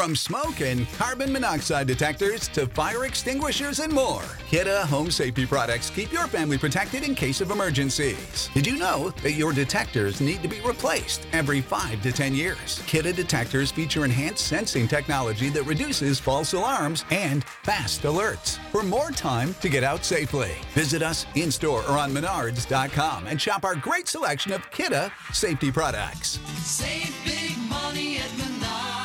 From smoke and carbon monoxide detectors to fire extinguishers and more, Kidde Home Safety products keep your family protected in case of emergencies. Did you know that your detectors need to be replaced every 5 to 10 years? Kidde detectors feature enhanced sensing technology that reduces false alarms and fast alerts for more time to get out safely. Visit us in-store or on Menards.com and shop our great selection of Kidde safety products. Save big money at Menards.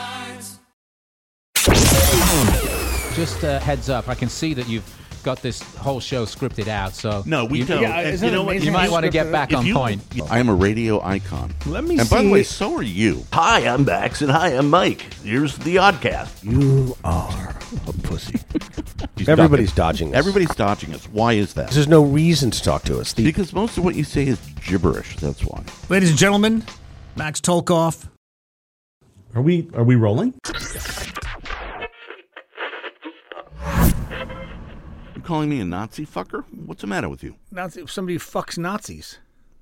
Just a heads up, I can see that you've got this whole show scripted out, so No, we don't. Yeah, And isn't you know it what? amazing you might how want to scripted get it? back on point. I am a radio icon. Let me And by the see. way, so are you. Hi, I'm Max, and hi, I'm Mike. Here's the Oddcast. You are a pussy. Everybody's dodging us. Everybody's dodging us. Why is that? There's no reason to talk to us. Because most of what you say is gibberish. That's why. Ladies and gentlemen, Max Tolkoff. Are we rolling? You calling me a Nazi fucker? What's the matter with you? Nazi, somebody who fucks Nazis.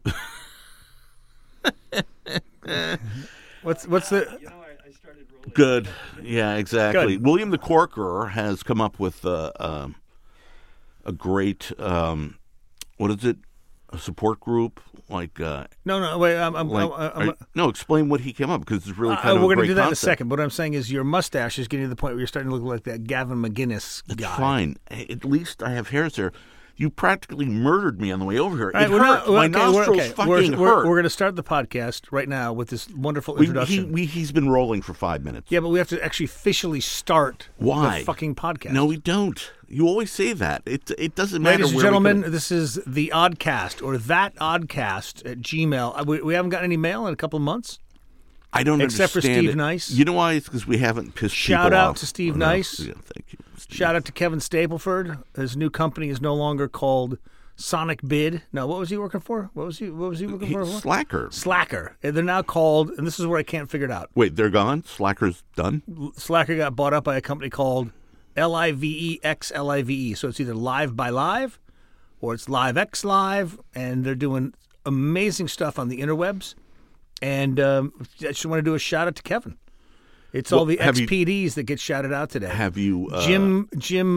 What's the? Good. Yeah, exactly. Good. William the Corker has come up with a great, what is it? A support group? Like, No, wait. no, explain what he came up because it's really kind of we're a going great to do that in a concept. second. But what I'm saying is your mustache is getting to the point where you're starting to look like that Gavin McGinnis It's guy. fine. At least I have hairs there. You practically murdered me on the way over here. All right, It hurt. My nostrils fucking hurt. We're going to start the podcast right now with this wonderful introduction. He's been rolling for 5 minutes. Yeah, but we have to actually officially start Why? the fucking podcast. No, we don't. You always say that. It doesn't matter. Ladies and where gentlemen, we go. this is the Oddcast or that Oddcast at Gmail. We haven't gotten any mail in a couple of months. I don't except for understand Steve it. Nice. You know why? It's because we haven't pissed Shout people out off. to Steve Oh, no. Nice. Yeah, thank you. Steve. Shout out to Kevin Stapleford. His new company is no longer called Sonic Bid. No, what was he working for? What was he working for? Slacker. Slacker. And they're now called, and this is where I can't figure it out. Wait, they're gone? Slacker's done? Slacker got bought up by a company called LIVEX. So it's either Live by Live or it's LiveX Live, and they're doing amazing stuff on the interwebs. And I just want to do a shout out to Kevin. It's all the XPDs that get shouted out today. Have you... Jim...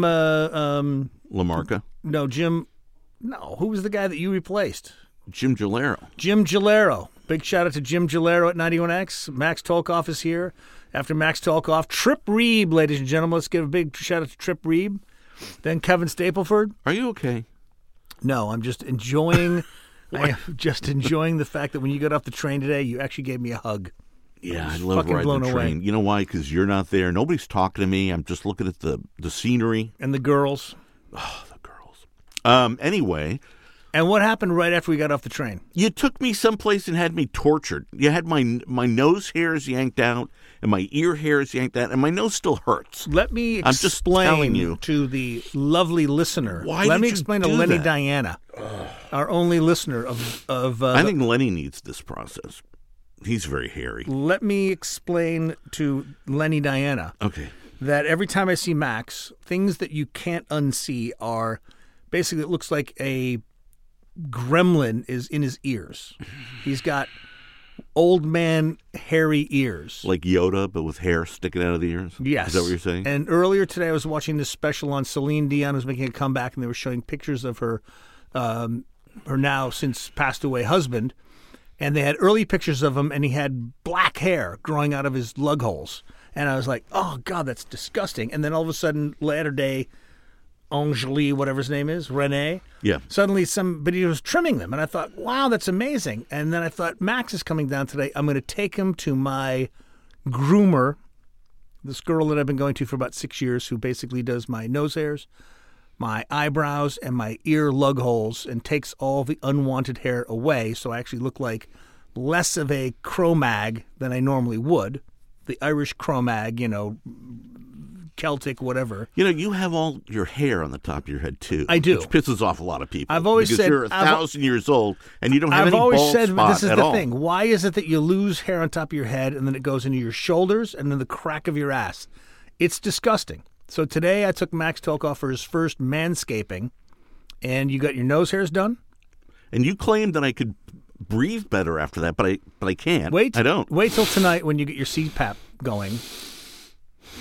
Lamarca? No, Jim... No, who was the guy that you replaced? Jim Gilero. Jim Gilero. Big shout out to Jim Gilero at 91X. Max Tolkoff is here. After Max Tolkoff, Trip Reeb, ladies and gentlemen. Let's give a big shout out to Trip Reeb. Then Kevin Stapleford. Are you okay? No, I'm just enjoying... I am just enjoying the fact that when you got off the train today, you actually gave me a hug. Yeah, I was love fucking riding blown the train. away. You know why? Because you're not there. Nobody's talking to me. I'm just looking at the scenery. And the girls. Oh, the girls. Anyway... And what happened right after we got off the train? You took me someplace and had me tortured. You had my nose hairs yanked out and my ear hairs yanked out, and my nose still hurts. Let me I'm just telling explain you. to the lovely listener. Why Let did me you explain to do Lenny that? Diana, our only listener of I think Lenny needs this process. He's very hairy. Let me explain to Lenny Diana Okay. that every time I see Max, things that you can't unsee are basically, it looks like a gremlin is in his ears. He's got old man hairy ears. Like Yoda, but with hair sticking out of the ears? Yes. Is that what you're saying? And earlier today I was watching this special on Celine Dion, who's making a comeback, and they were showing pictures of her now since passed away husband. And they had early pictures of him, and he had black hair growing out of his lug holes. And I was like, oh, God, that's disgusting. And then all of a sudden, latter day, Angeli, whatever his name is, Rene. Yeah. Suddenly somebody was trimming them. And I thought, wow, that's amazing. And then I thought, Max is coming down today. I'm going to take him to my groomer, this girl that I've been going to for about 6 years, who basically does my nose hairs, my eyebrows, and my ear lug holes, and takes all the unwanted hair away. So I actually look like less of a Cro-Mag than I normally would. The Irish Cro-Mag, Celtic, whatever. You have all your hair on the top of your head, too. I do. Which pisses off a lot of people. I've always because said- you're 1,000 years old, and you don't have I've any always bald said spot this is at the all. thing. Why is it that you lose hair on top of your head and then it goes into your shoulders and then the crack of your ass? It's disgusting. So today I took Max Tolkoff for his first manscaping, and you got your nose hairs done? And you claimed that I could breathe better after that, but I can't. I don't. Wait Wait till tonight when you get your CPAP going.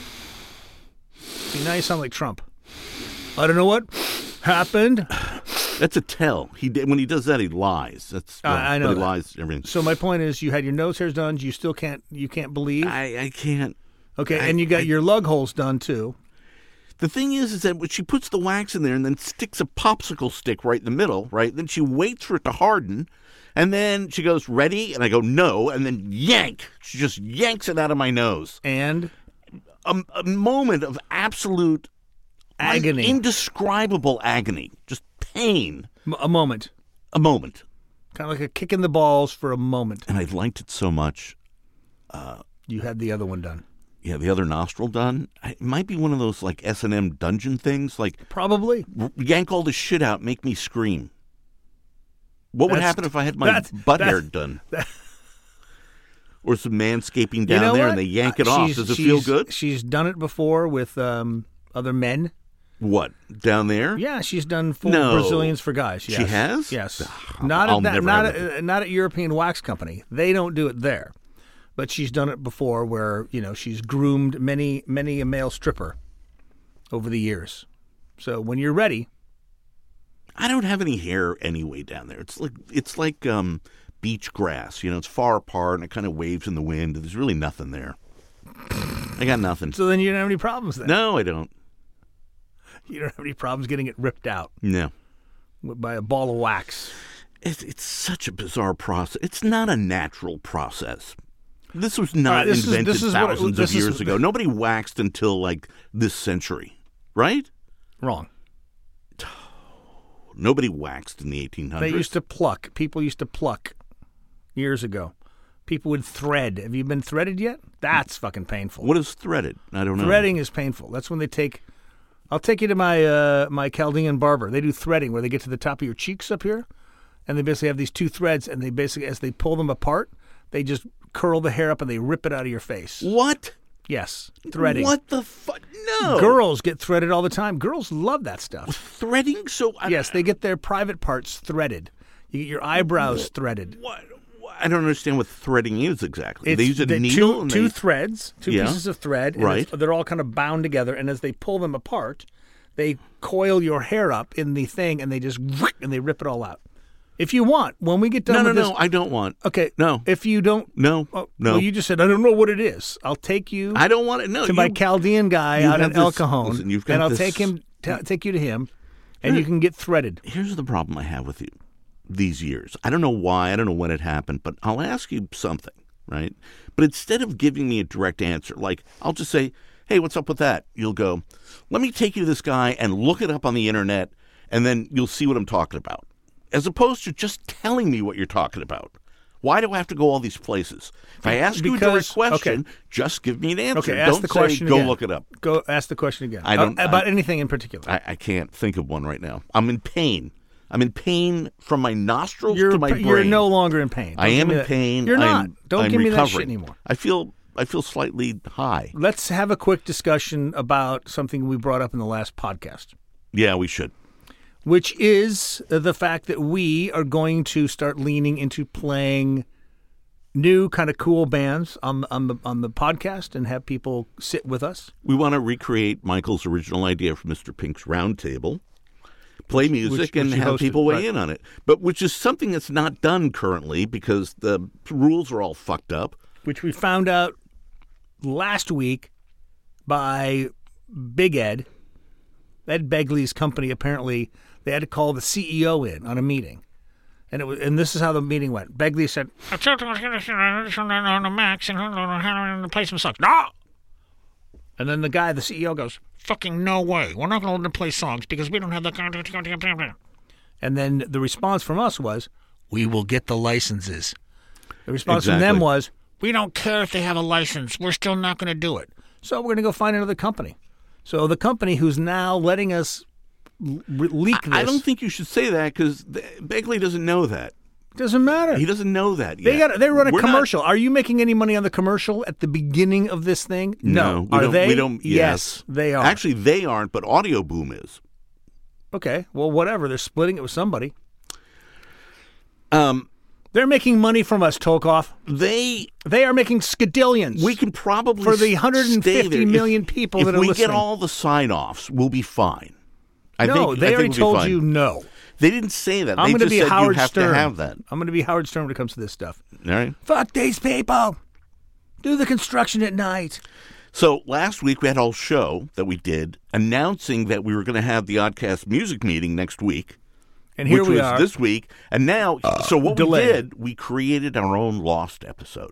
See, now you sound like Trump. I don't know what happened. That's a tell. When he does that, he lies. That's I know but he that. lies everything. So my point is, you had your nose hairs done. You still can't believe. I can't. Okay, and you got your lug holes done too. The thing is that when she puts the wax in there and then sticks a popsicle stick right in the middle, right? Then she waits for it to harden, and then she goes, ready? And I go, no, and then yank. She just yanks it out of my nose. And A moment of absolute agony. Indescribable agony. Just pain. A moment. A moment. Kind of like a kick in the balls for a moment. And I liked it so much. You had the other one done. Yeah, the other nostril done. It might be one of those like S&M dungeon things. Like Probably. yank all the shit out, make me scream. What would That's- happen if I had my butt hair done? Or some manscaping down You know there what? and they yank it off. Does it feel good? She's done it before with other men. What? Down there? Yeah, she's done full No. Brazilians for guys. Yes. She has? Yes. I'll Not at never not have at, not at European Wax Company. They don't do it there, but she's done it before, where she's groomed many a male stripper over the years. So when you're ready, I don't have any hair anyway down there. It's like beach grass. It's far apart and it kind of waves in the wind. There's really nothing there. I got nothing. so then you don't have any problems. Then No, I don't. you don't have any problems getting it ripped out No. by a ball of wax. It's such a bizarre process. It's not a natural process. This was not All right, this invented is what- thousands this of is- years ago. Nobody waxed until like this century, right? Wrong. Nobody waxed in the 1800s. They used to pluck. People used to pluck years ago. People would thread. Have you been threaded yet? That's fucking painful. What is threaded? I don't know. Threading is painful. That's when they take. I'll take you to my Chaldean barber. They do threading where they get to the top of your cheeks up here, and they basically have these two threads, and they basically, as they pull them apart, they just curl the hair up and they rip it out of your face. What? Yes, threading. What the fuck? No. Girls get threaded all the time. Girls love that stuff. Threading? So Yes, they get their private parts threaded. You get your eyebrows threaded. What? I don't understand what threading is exactly. It's They use a the needle and two they- threads, two Yeah. pieces of thread. And Right. they're all kind of bound together, and as they pull them apart, they coil your hair up in the thing, and they just and they rip it all out. If you want, when we get done with this, No, I don't want. okay, No. If you don't, No. oh, No. well, you just said I don't know what it is. I'll take you I don't want it. No. to my you- Chaldean guy you out have in El this- Cajon, listen, you've got and I'll this- take you to him, and you can get threaded. Here's the problem I have with you these years. I don't know why. I don't know when it happened, but I'll ask you something, right? But instead of giving me a direct answer, like I'll just say, hey, what's up with that? You'll go, let me take you to this guy and look it up on the internet, and then you'll see what I'm talking about. As opposed to just telling me what you're talking about. Why do I have to go all these places? If I ask you a direct Because- question, okay. just give me an answer. Okay, ask Don't the say, question go again. look it up. Go ask the question again. I don't- about anything in particular. I can't think of one right now. I'm in pain. I'm in pain from my nostrils You're to my brain. you're no longer in pain. I Don't give am me in that. pain. You're not. I'm- Don't I'm give me that shit recovering. anymore. I feel slightly high. Let's have a quick discussion about something we brought up in the last podcast, Yeah, we should. which is the fact that we are going to start leaning into playing new kind of cool bands on the podcast and have people sit with us. We want to recreate Michael's original idea for Mr. Pink's Roundtable. Play music which and you have hosted, people weigh right. in on it. But which is something that's not done currently because the rules are all fucked up. Which we found out last week by Big Ed Begley's company. Apparently, they had to call the CEO in on a meeting, and this is how the meeting went. Begley said, on the Max and the place sucks. No! and then the CEO goes, Fucking no way. We're not going to let them play songs because we don't have the... and then the response from us was, we will get the licenses. The response from Exactly. them was, We don't care if they have a license. We're still not going to do it. so we're going to go find another company. So the company who's now letting us leak this, I don't think you should say that because Begley doesn't know that. doesn't matter. He doesn't know that yet. They run a We're not- commercial. Are you making any money on the commercial at the beginning of this thing? No. Are they? We don't. Yes, they are. Actually, they aren't, but Audio Boom is. Okay. Well, whatever. They're splitting it with somebody. They're making money from us, Tolkoff. They are making skadillions. We can probably for the 150 million people that are listening. If we get all the sign-offs, we'll be fine. They already told you no. They didn't say that. I'm going to be Howard you have Stern. to have that. I'm going to be Howard Stern when it comes to this stuff. All right. Fuck these people. Do the construction at night. So last week we had a whole show that we did announcing that we were going to have the Oddcast music meeting next week. And here which we was are. This week. And now, so what delayed. we did, we created our own Lost episode.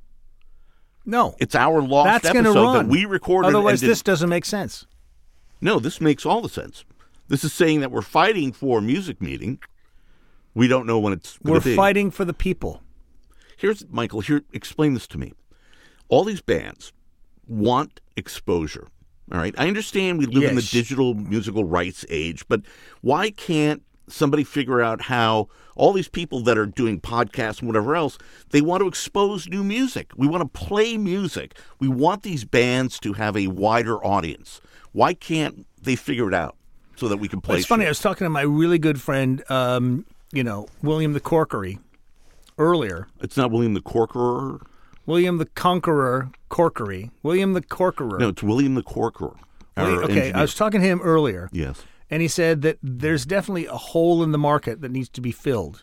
No. It's our Lost That's gonna episode run. that we recorded. Otherwise, this doesn't make sense. No, this makes all the sense. This is saying that we're fighting for a music meeting. We don't know when it's going to be. We're fighting for the people. Michael, explain this to me. All these bands want exposure. All right. I understand we live in the digital musical rights age, but why can't somebody figure out how all these people that are doing podcasts and whatever else, they want to expose new music. We want to play music. We want these bands to have a wider audience. Why can't they figure it out so that we can play? It's funny. I was talking to my really good friend, William the Corkery earlier. It's not William the Corkerer? William the Conqueror Corkery. William the Corkerer. No, it's William the Corkerer. Okay, I was talking to him earlier. Yes. And he said that there's definitely a hole in the market that needs to be filled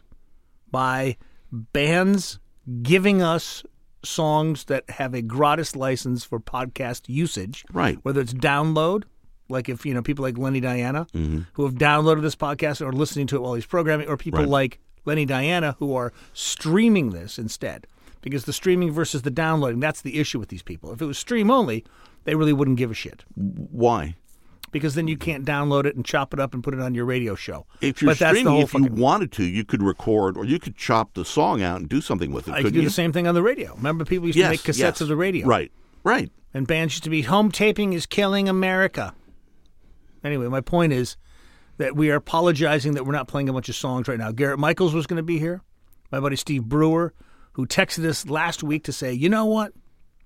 by bands giving us songs that have a gratis license for podcast usage. Right. Whether it's download, like if, people like Lenny Diana, who have downloaded this podcast or listening to it while he's programming, or people like Lenny Diana who are streaming this instead. Because the streaming versus the downloading, that's the issue with these people. If it was stream only, they really wouldn't give a shit. Why? Because then you can't download it and chop it up and put it on your radio show. If you're streaming, if you wanted to, you could record or you could chop the song out and do something with it. I could do the same thing on the radio. Remember, people used to make cassettes of the radio. Right. And bands used to be, home taping is killing America. Anyway, my point is that we are apologizing that we're not playing a bunch of songs right now. Garrett Michaels was going to be here. My buddy Steve Brewer, who texted us last week to say, you know what?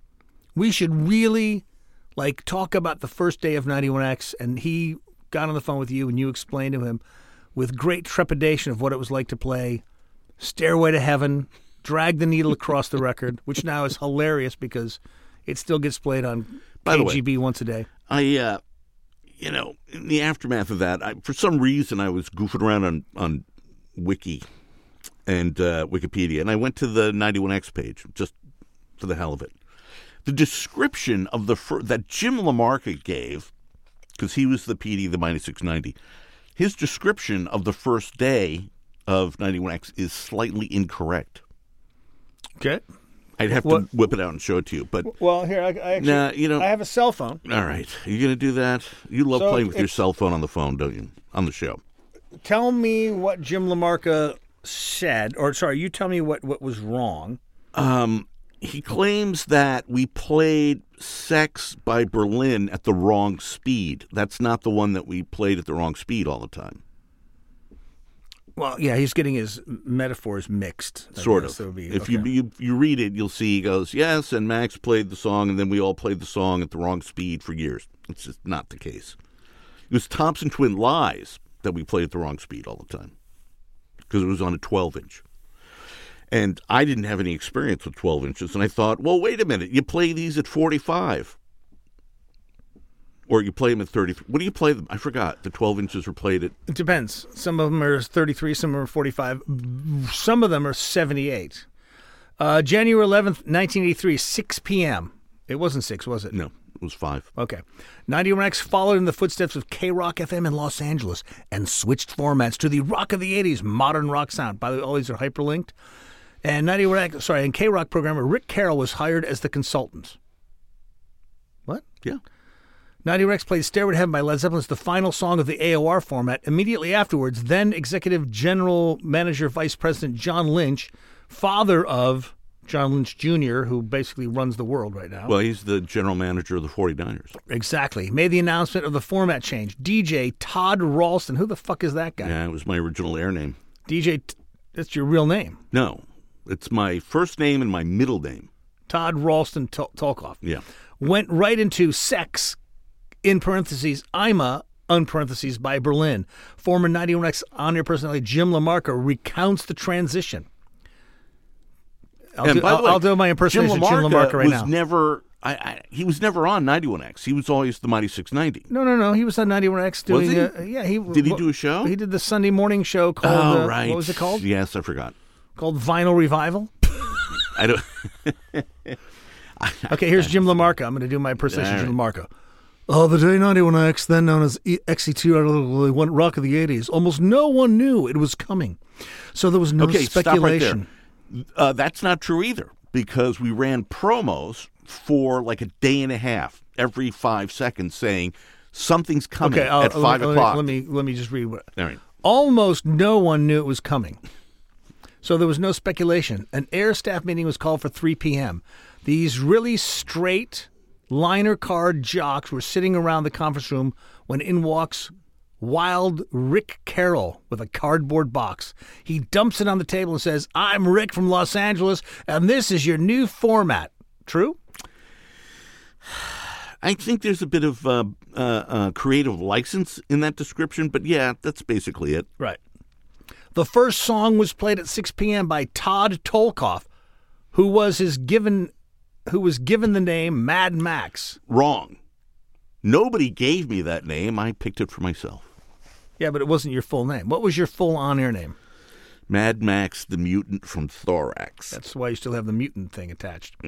We should really talk about the first day of 91X, and he got on the phone with you and you explained to him with great trepidation of what it was like to play Stairway to Heaven, Drag the Needle Across the Record, which now is hilarious because it still gets played on KGB once a day. In the aftermath of that, for some reason I was goofing around on Wiki and Wikipedia, and I went to the 91X page just for the hell of it. The description of that Jim LaMarca gave, because he was the PD of the Mighty 690, his description of the first day of 91X is slightly incorrect. Okay. I'd have to whip it out and show it to you. But here, I have a cell phone. All right. Are you going to do that? You love playing with your cell phone on the phone, don't you? On the show. Tell me what Jim LaMarca said, you tell me what was wrong. He claims that we played Sex by Berlin at the wrong speed. That's not the one that we played at the wrong speed all the time. Well, yeah, he's getting his metaphors mixed. Sort of. If you read it, you'll see he goes, yes, and Max played the song, and then we all played the song at the wrong speed for years. It's just not the case. It was Thompson Twin Lies that we played at the wrong speed all the time because it was on a 12-inch. And I didn't have any experience with 12 inches, and I thought, well, wait a minute, you play these at 45. Or you play them at 33. What do you play them? I forgot. The 12 inches were played at... It depends. Some of them are 33, some are 45. Some of them are 78. January 11th, 1983, 6 p.m. It wasn't 6, was it? No, it was 5. Okay. 91X followed in the footsteps of K-Rock FM in Los Angeles and switched formats to the rock of the 80s, modern rock sound. By the way, all these are hyperlinked. And and K-Rock programmer Rick Carroll was hired as the consultant. What? Yeah. 90Rex played Stairway to Heaven by Led Zeppelin as the final song of the AOR format. Immediately afterwards, then Executive General Manager Vice President John Lynch, father of John Lynch Jr., who basically runs the world right now. Well, he's the general manager of the 49ers. Exactly. Made the announcement of the format change. DJ Todd Ralston. Who the fuck is that guy? Yeah, it was my original air name. That's your real name? No. It's my first name and my middle name. Todd Ralston Tolkoff. Yeah. Went right into Sex, in parentheses, Ima, unparentheses, by Berlin. Former 91X on-air personality Jim LaMarca recounts the transition. I'll do my impersonation of Jim LaMarca right now. He was never on 91X. He was always the Mighty 690. No. He was on 91X doing. Was he? Did he do a show? He did the Sunday morning show called. Right. What was it called? Yes, I forgot. Called Vinyl Revival. I don't. Okay, here's Jim LaMarca. I'm going to do my impersonation of Jim LaMarca. The day 91X, then known as XE2, went rock of the 80s. Almost no one knew it was coming, so there was no speculation. Stop right there. That's not true either, because we ran promos for like a day and a half every 5 seconds saying something's coming at 5 o'clock. Let me just read what. All right. Almost no one knew it was coming, so there was no speculation. An air staff meeting was called for 3 p.m. These really straight liner card jocks were sitting around the conference room when in walks wild Rick Carroll with a cardboard box. He dumps it on the table and says, "I'm Rick from Los Angeles, and this is your new format." True? I think there's a bit of creative license in that description, but yeah, that's basically it. Right. The first song was played at 6 p.m. by Todd Tolkoff, who was given the name Mad Max. Wrong. Nobody gave me that name. I picked it for myself. Yeah, but it wasn't your full name. What was your full on-air name? Mad Max the Mutant from Thorax. That's why you still have the mutant thing attached.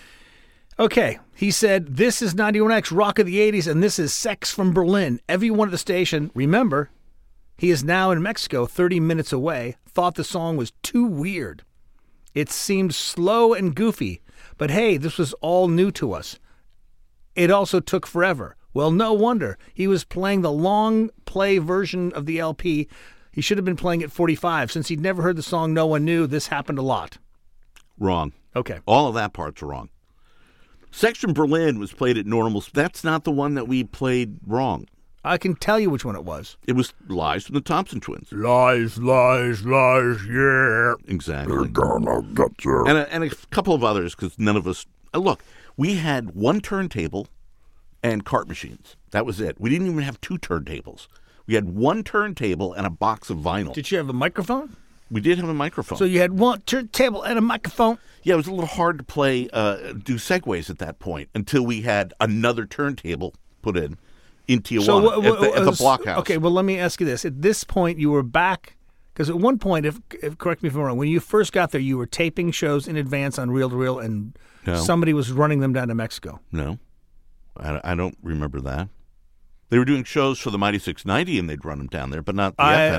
Okay, he said, "This is 91X, Rock of the 80s, and this is Sex from Berlin." Everyone at the station, remember, he is now in Mexico, 30 minutes away, thought the song was too weird. It seemed slow and goofy, but hey, this was all new to us. It also took forever. Well, no wonder. He was playing the long play version of the LP. He should have been playing at 45. Since he'd never heard the song No One Knew, this happened a lot. Wrong. Okay. All of that part's wrong. Section Berlin was played at normal. That's not the one that we played wrong. I can tell you which one it was. It was Lies from the Thompson Twins. Lies, lies, lies, yeah. Exactly. They're gonna get you. And a couple of others, because none of us... Look, we had one turntable and cart machines. That was it. We didn't even have 2 turntables. We had one turntable and a box of vinyl. Did you have a microphone? We did have a microphone. So you had one turntable and a microphone? Yeah, it was a little hard to play, do segues at that point until we had another turntable put in Tijuana at the Blockhouse. Okay, well, let me ask you this. At this point, you were back, because at one point, if correct me if I'm wrong, when you first got there, you were taping shows in advance on Reel to Reel, and somebody was running them down to Mexico. No, I don't remember that. They were doing shows for the Mighty 690, and they'd run them down there, but not the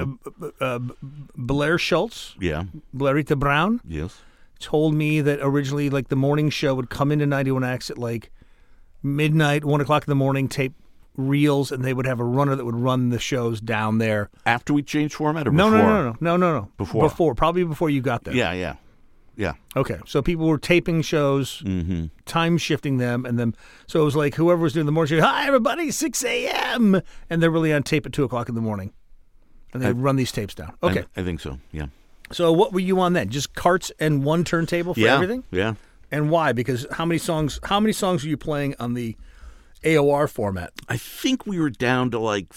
FM. Blair Schultz, yeah, Blairita Brown, yes, told me that originally, like, the morning show would come into 91X at like midnight, 1 o'clock in the morning, tape reels, and they would have a runner that would run the shows down there. After we changed format, or before? No. Before, probably before you got there. Yeah. Okay, so people were taping shows, time shifting them, and then so it was like whoever was doing the morning show. Hi, everybody, 6 a.m. and they're really on tape at 2 o'clock in the morning, and they run these tapes down. Okay, I think so. Yeah. So what were you on then? Just carts and one turntable for everything? Yeah. And why? Because how many songs were you playing on the AOR format? I think we were down to like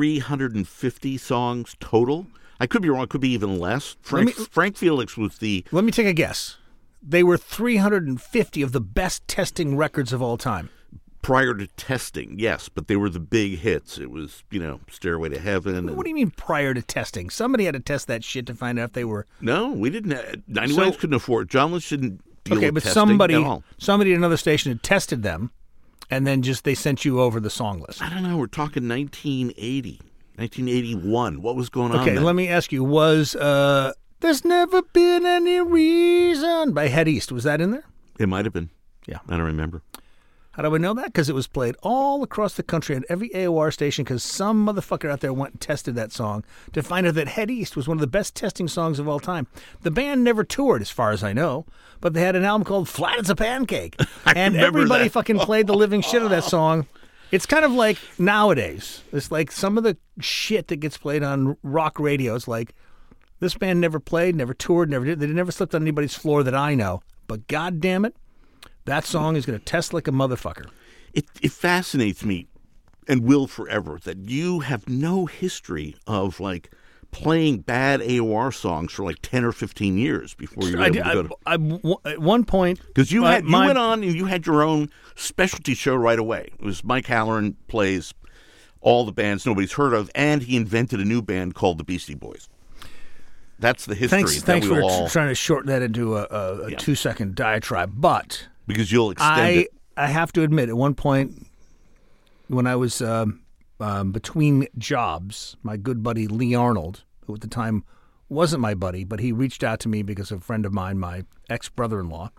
350 songs total. I could be wrong. It could be even less. Frank Felix was the... Let me take a guess. They were 350 of the best testing records of all time. Prior to testing, yes, but they were the big hits. It was, Stairway to Heaven. What do you mean prior to testing? Somebody had to test that shit to find out if they were... No, we didn't. 91 couldn't afford it. John Lynch didn't deal with testing somebody at another station had tested them, and then they sent you over the song list. I don't know. We're talking 1980. 1981. What was going on Okay, then? let me ask you, was There's Never Been Any Reason by Head East, was that in there? It might have been. Yeah. I don't remember. How do I know that? Because it was played all across the country on every AOR station, because some motherfucker out there went and tested that song to find out that Head East was one of the best testing songs of all time. The band never toured, as far as I know, but they had an album called Flat as a Pancake. And everybody fucking played the living shit of that song. It's kind of like nowadays. It's like some of the shit that gets played on rock radio. It's like, this band never played, never toured, never did. They never slipped on anybody's floor that I know. But God damn it, that song is going to test like a motherfucker. It fascinates me, and will forever, that you have no history of, like, playing bad AOR songs for like 10 or 15 years before you were able to go to... At one point... Because you went on and you had your own specialty show right away. It was Mike Halloran plays all the bands nobody's heard of, and he invented a new band called the Beastie Boys. That's the history. Thanks for trying to shorten that into a 2-second diatribe. But... Because you'll extend it. I have to admit, at one point, when I was between jobs, my good buddy Lee Arnold, who at the time wasn't my buddy, but he reached out to me because of a friend of mine, my ex-brother-in-law,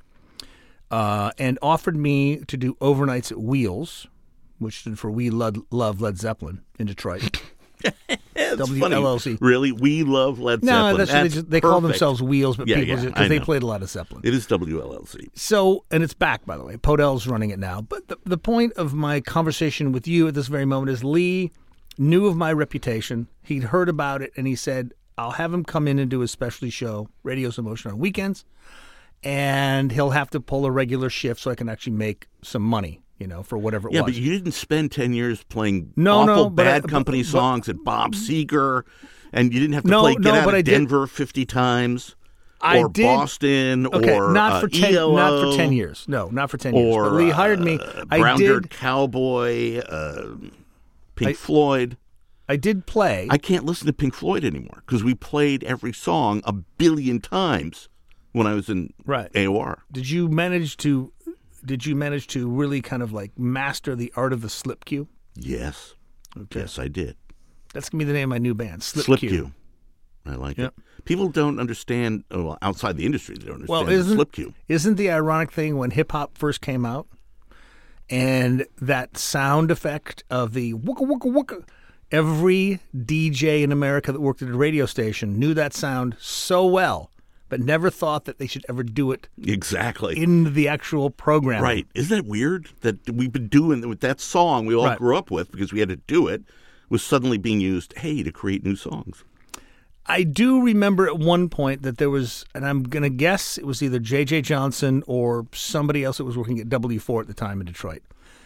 and offered me to do overnights at Wheels, which stood for We Love Led Zeppelin in Detroit. WLLC. Funny. Really? We Love Led Zeppelin. No, they call themselves Wheels, but people because they know. played a lot of Zeppelin. It is WLLC. So, and it's back, by the way. Podell's running it now. But the point of my conversation with you at this very moment is Lee knew of my reputation. He'd heard about it, and he said, I'll have him come in and do a specialty show, Radio's Emotion, on weekends, and he'll have to pull a regular shift so I can actually make some money. For whatever it was. Yeah, but you didn't spend 10 years playing awful Bad Company songs at Bob Seger, and you didn't have to play Get Out of Denver 50 times, or Boston, or not for 10, ELO. Not for 10 years. No, not for 10 years. But Lee hired me. Brown Dirt Cowboy, Pink Floyd. I did play. I can't listen to Pink Floyd anymore because we played every song a billion times when I was in AOR. Did you manage to really kind of like master the art of the slip cue? Yes. Okay. Yes, I did. That's going to be the name of my new band, Slip Cue. I like it. People don't understand, outside the industry, they don't understand the slip cue. Isn't the ironic thing when hip-hop first came out and that sound effect of the wooka wooka wooka, every DJ in America that worked at a radio station knew that sound so well, but never thought that they should ever do it exactly in the actual program. Right. Isn't that weird that we've been doing with that song we all grew up with because we had to do it, was suddenly being used, to create new songs? I do remember at one point that there was, and I'm going to guess it was either J.J. Johnson or somebody else that was working at W4 at the time in Detroit.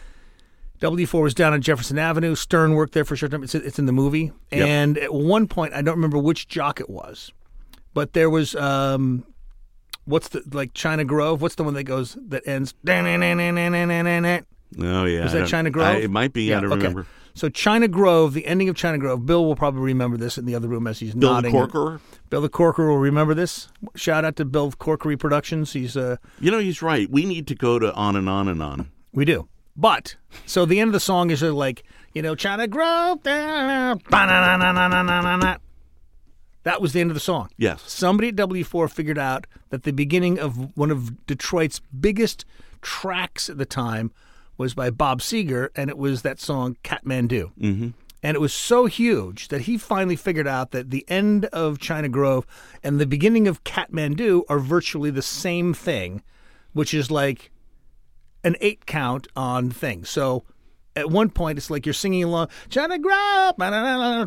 W4 was down on Jefferson Avenue. Stern worked there for a short time. It's in the movie. Yep. And at one point, I don't remember which jock it was, but there was, China Grove? What's the one that ends? Oh, yeah. Was that China Grove? It might be. I don't remember. So China Grove, the ending of China Grove, Bill will probably remember this in the other room as he's nodding. Bill the Corkerer? Bill the Corkerer will remember this. Shout out to Bill Corkery Productions. He's he's right. We need to go to On and On and On. We do. But, so the end of the song is like, China Grove. That was the end of the song. Yes. Somebody at W4 figured out that the beginning of one of Detroit's biggest tracks at the time was by Bob Seger, and it was that song Kathmandu. Mm-hmm. And it was so huge that he finally figured out that the end of China Grove and the beginning of Kathmandu are virtually the same thing, which is like an 8 count on things. So at one point, it's like you're singing along, China Grove, I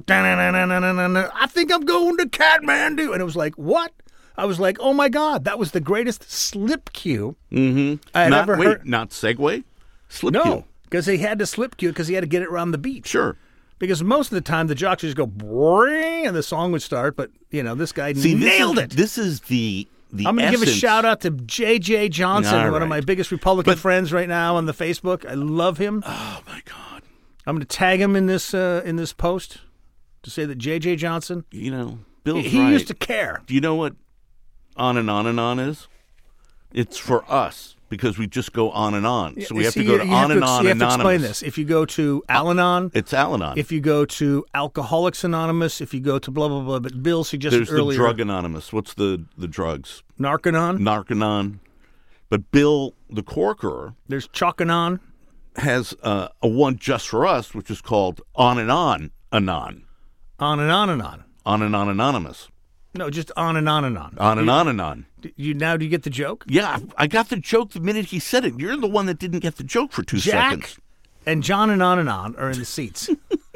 think I'm going to Kathmandu. And it was like, what? I was like, oh my God, that was the greatest slip cue I had ever heard. Not segue? Slip cue. No, because he had to slip cue because he had to get it around the beat. Sure. Because most of the time the jocks would just go, bring, and the song would start. But, this guy nailed it. This is the I'm going to give a shout out to J.J. Johnson, one of my biggest Republican friends right now on the Facebook. I love him. Oh, my God. I'm going to tag him in this post to say that J.J. Johnson, Bill's he right. used to care. Do you know what On and On is? It's for us. Because we just go on and on. So we have to go to On and On Anonymous. You have to explain this. If you go to Al-Anon. It's Al-Anon. If you go to Alcoholics Anonymous, if you go to blah, blah, blah. But Bill suggested earlier. There's the Drug Anonymous. What's the drugs? Narcanon. But Bill, the Corkerer. There's Chalk-Anon. Has a one just for us, which is called On and On Anon. On and On Anon. On and On Anonymous. No, just On and On Anon. On and On Anon. Do you get the joke? Yeah, I got the joke the minute he said it. You're the one that didn't get the joke for 2 seconds. Jack and John and On are in the seats.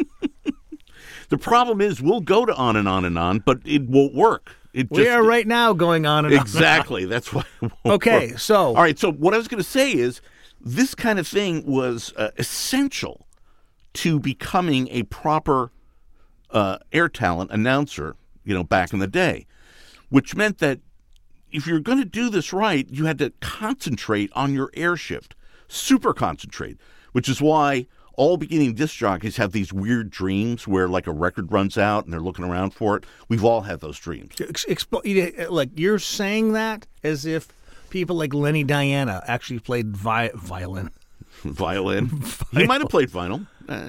The problem is we'll go to On and On, but it won't work. We are right now going on and on. Exactly. That's why it won't Okay, work. so. All right, so what I was going to say is this kind of thing was essential to becoming a proper air talent announcer back in the day, which meant that if you're going to do this right, you had to concentrate on your air shift, super concentrate, which is why all beginning disc jockeys have these weird dreams where like a record runs out and they're looking around for it. We've all had those dreams. Like you're saying that as if people like Lenny Diana actually played violin. Violin? He might have played vinyl.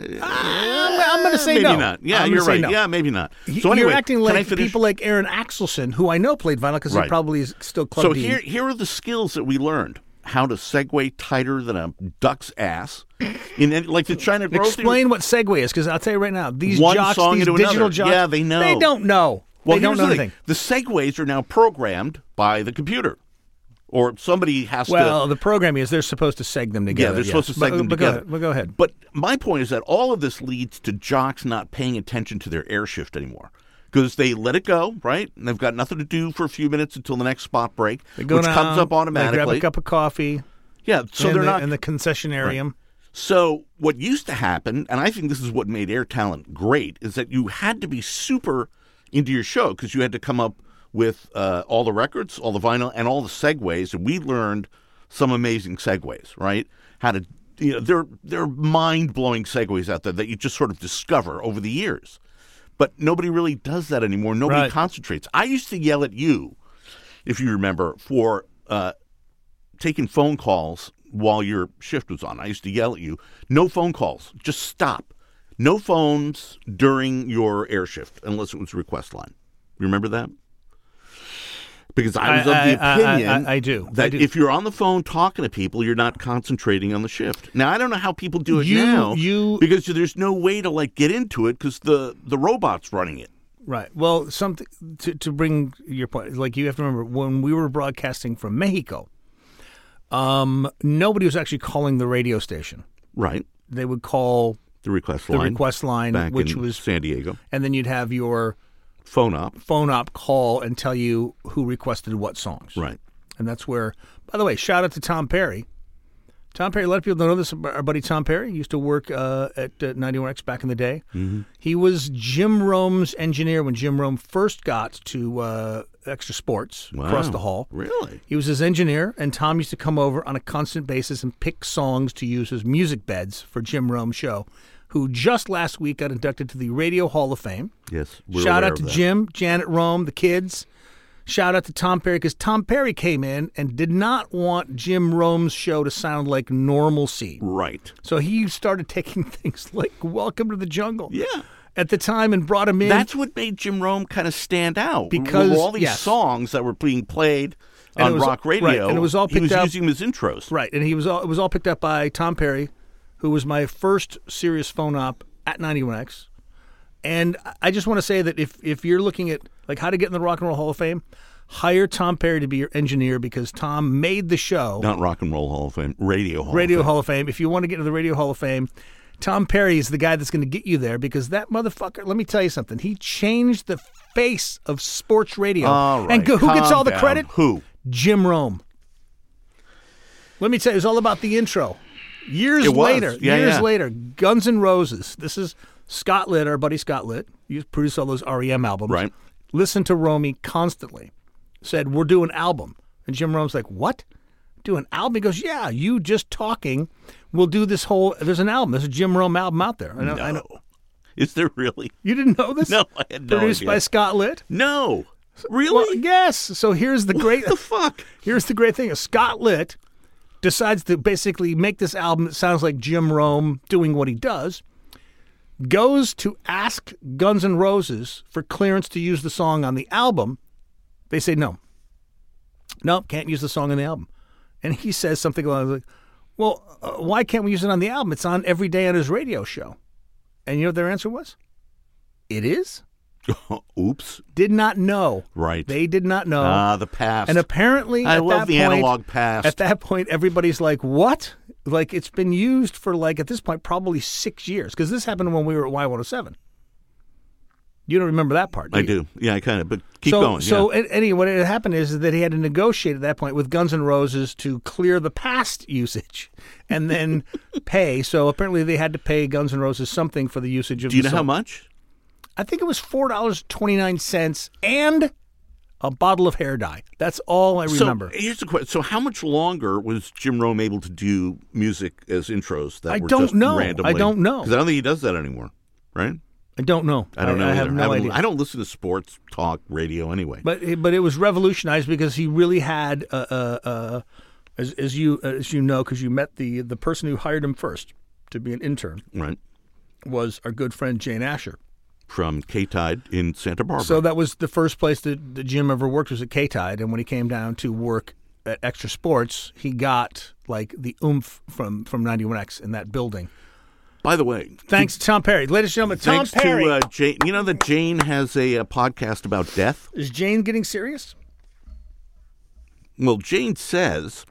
I'm going to say maybe no. Not. Yeah, I'm you're right. No. Yeah, maybe not. So anyway, you're acting like people like Aaron Axelson, who I know played vinyl because he probably is still Club D. So here are the skills that we learned. How to segue tighter than a duck's ass. Like the China Grove. Explain what segue is, because I'll tell you right now, these one jocks, song these into digital another. jocks, Yeah, they know. They don't know. Well, they don't know anything. The segues are now programmed by the computer. Or somebody has to... Well, the programming is they're supposed to seg them together. Yeah, they're supposed to seg them together. Go ahead. But my point is that all of this leads to jocks not paying attention to their air shift anymore. Because they let it go, right? And they've got nothing to do for a few minutes until the next spot break, which comes up automatically. They grab a cup of coffee. Yeah, so they're not... in the concessionarium. Right. So what used to happen, and I think this is what made Air Talent great, is that you had to be super into your show because you had to come up with all the records, all the vinyl, and all the segues. And we learned some amazing segues, right? How to, there are mind-blowing segues out there that you just sort of discover over the years. But nobody really does that anymore. Nobody concentrates. I used to yell at you, if you remember, for taking phone calls while your shift was on. I used to yell at you, no phone calls, just stop. No phones during your air shift, unless it was request line. You remember that? Because I was of the opinion I do. that if you're on the phone talking to people, you're not concentrating on the shift. Now, I don't know how people do it now because there's no way to get into it because the robot's running it. Right. Well, something to bring your point, like you have to remember when we were broadcasting from Mexico, nobody was actually calling the radio station. Right. They would call the request line, back which was San Diego, and then you'd have your phone op call and tell you who requested what songs. Right. And that's where, by the way, shout out to Tom Perry. Tom Perry, a lot of people don't know this. Our buddy Tom Perry used to work at 91X back in the day. Mm-hmm. He was Jim Rome's engineer when Jim Rome first got to Extra Sports across the hall. Really? He was his engineer, and Tom used to come over on a constant basis and pick songs to use as music beds for Jim Rome's show, who just last week got inducted to the Radio Hall of Fame. Yes. Shout out to Jim, Janet Rome, the kids. Shout out to Tom Perry, because Tom Perry came in and did not want Jim Rome's show to sound like normalcy. Right. So he started taking things like Welcome to the Jungle. Yeah. At the time and brought him in. That's what made Jim Rome kind of stand out. Because all these songs that were being played on rock radio, right, and it was all picked he was up, using them as intros. Right, and it was all picked up by Tom Perry, who was my first serious phone op at 91X. And I just want to say that if you're looking at how to get in the Rock and Roll Hall of Fame, hire Tom Perry to be your engineer because Tom made the show. Not Rock and Roll Hall of Fame, Radio Hall of Fame. If you want to get into the Radio Hall of Fame, Tom Perry is the guy that's going to get you there because that motherfucker, let me tell you something, he changed the face of sports radio. All right, and who gets all the credit? Who? Jim Rome. Let me tell you, it was all about the intro. Years later, Guns N' Roses. This is Scott Litt, our buddy Scott Litt. He produced all those REM albums. Right. Listened to Romy constantly. Said, we're doing an album. And Jim Rome's like, what? Do an album? He goes, yeah, you just talking. We'll do this whole, there's an album. There's a Jim Rome album out there. I know. Is there really? You didn't know this? No, I had no Produced idea. by Scott Litt? No. Really? Well, yes. So here's the great... What the fuck? Here's the great thing. Scott Litt decides to basically make this album that sounds like Jim Rome doing what he does, goes to ask Guns N' Roses for clearance to use the song on the album. They say no. Nope, can't use the song on the album. And he says something like, well, why can't we use it on the album? It's on every day on his radio show. And you know what their answer was? It is? Oops. Did not know. Right. They did not know. The past. And apparently, I love the analog past. At that point, everybody's like, what? Like, it's been used for, at this point, probably 6 years. Because this happened when we were at Y107. You don't remember that part, do you? I do. Yeah, I kind of. But keep going. So, anyway, what had happened is that he had to negotiate at that point with Guns N' Roses to clear the past usage and then pay. So, apparently, they had to pay Guns N' Roses something for the usage of the song. Do you know how much? I think it was $4.29 and a bottle of hair dye. That's all I remember. So here's the question. So how much longer was Jim Rome able to do music as intros that were just randomly? I don't know. Because I don't think he does that anymore, right? I don't know. I don't know I either. have no idea. I don't listen to sports talk radio anyway. But it was revolutionized because he really had, as you know, because you met the person who hired him first to be an intern, right? Was our good friend Jane Asher from K-Tide in Santa Barbara. So that was the first place that Jim ever worked, was at K-Tide, and when he came down to work at Extra Sports, he got like the oomph from 91X in that building. By the way, thanks to Tom Perry. Ladies and gentlemen, Tom Perry. Thanks to Jane. You know that Jane has a podcast about death? Is Jane getting serious? Well, Jane says...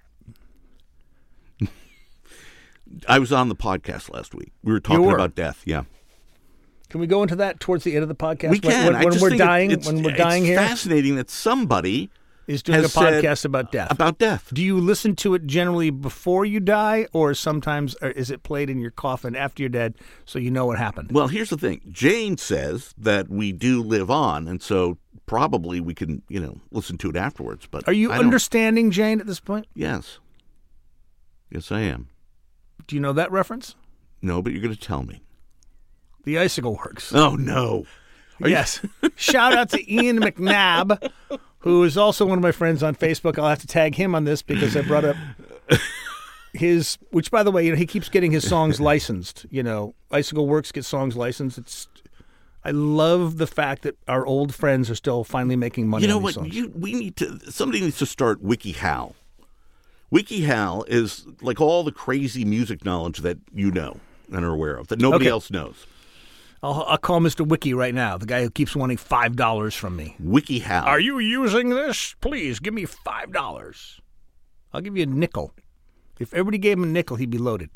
I was on the podcast last week. We were talking about death, yeah. Can we go into that towards the end of the podcast? We can. When we're dying here? It's fascinating that somebody is doing a podcast about death. About death. Do you listen to it generally before you die, or sometimes is it played in your coffin after you're dead so you know what happened? Well, here's the thing. Jane says that we do live on, and so probably we can, listen to it afterwards. But are you understanding Jane at this point? Yes. Yes, I am. Do you know that reference? No, but you're going to tell me. The Icicle Works. Oh, no. Yes. Shout out to Ian McNabb, who is also one of my friends on Facebook. I'll have to tag him on this because I brought up his, which, by the way, he keeps getting his songs licensed. Icicle Works gets songs licensed. I love the fact that our old friends are still finally making money on these songs. Somebody needs to start WikiHow. WikiHow is like all the crazy music knowledge that you know and are aware of, that nobody else knows. I'll call Mr. Wiki right now, the guy who keeps wanting $5 from me. WikiHow. Are you using this? Please, give me $5. I'll give you a nickel. If everybody gave him a nickel, he'd be loaded.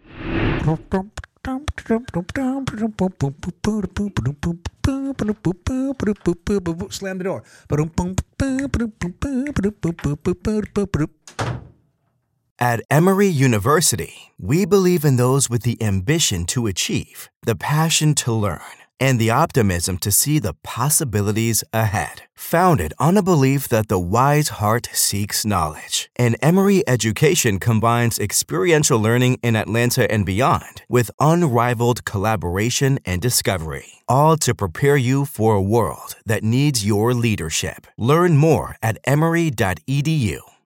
Slam the door. At Emory University, we believe in those with the ambition to achieve, the passion to learn, and the optimism to see the possibilities ahead. Founded on a belief that the wise heart seeks knowledge, and Emory education combines experiential learning in Atlanta and beyond with unrivaled collaboration and discovery, all to prepare you for a world that needs your leadership. Learn more at emory.edu.